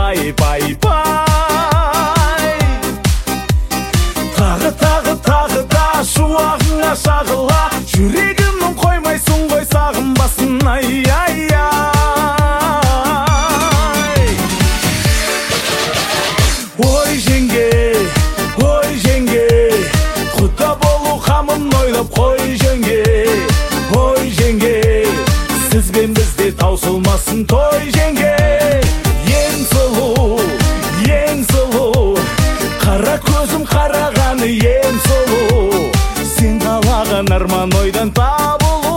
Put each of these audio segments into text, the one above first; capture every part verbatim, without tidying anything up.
пай пай пай. Тағы тағы тағы да шуағыңа шағыла, жүрегімнің қоймайсың ғой сағынбасын, ай ай ай. Ой жеңге, ой жеңге, құда болу қамын ойлап қой жеңге. Ой жеңге, сізбен бізде таусылмасын той жеңге. Ең сұлу, ең сұлу, қара көзім қарағаны ең сұлу, сен қалаған арман ойдан табылу.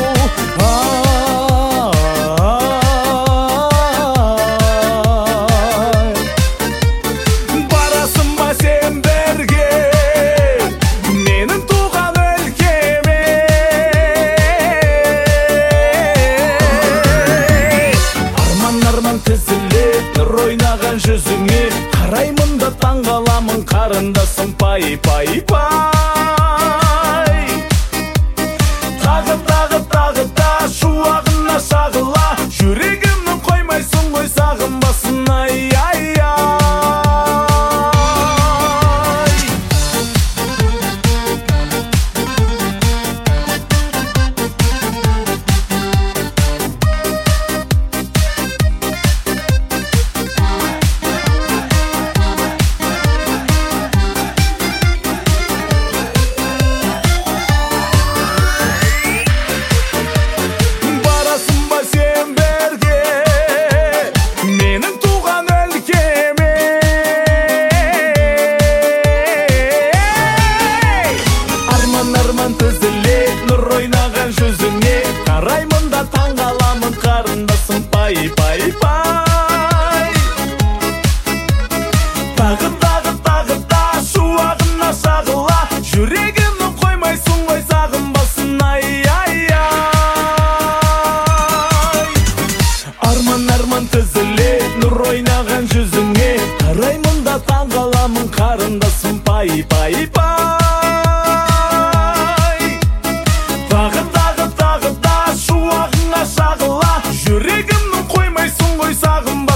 Барасың ба сен бірге менің туған өлкеме? Арман арман тізіліп нұр ойнаған жүзіңе, қараймын да таңғаламын қарындасым, пай пай пай. Тағы тағы тағы да шуағына шағыла, жүрегімнің қоймайсың ғой сағынбасын, ай ай ай. Арман тізілек нұр ойнаған жүзіңе, қараймын да таңғаламын қарындасым, пай пай пай. Тағы тағы тағы да шуағына шағыла, жүрегімнің қоймайсың ғой сағынбасын, ай ай ай. Арман арман тізілек нұр ойнаған жүзіңе, қараймын да таңғаламын қарындасым, пай пай пай. Шағыла, жүрегімнің қоймайсың ғой сағынба.